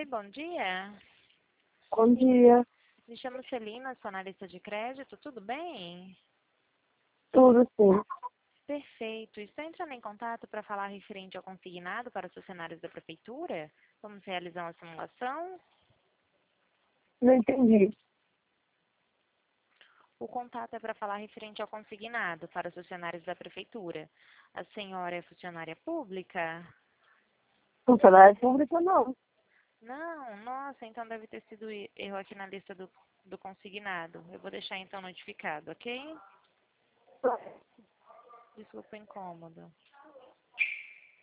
Oi, bom dia. Bom dia, Me chamo Celina, sou analista de crédito, tudo bem? tudo sim. Perfeito. Estou entrando em contato para falar referente ao consignado para os funcionários da prefeitura. Vamos realizar uma simulação. Não entendi. O contato é para falar referente ao consignado para os funcionários da prefeitura. A senhora é funcionária pública? Funcionário público não. Não, nossa, então deve ter sido erro aqui na lista do consignado. Eu vou deixar então notificado, ok? Desculpa o incômodo.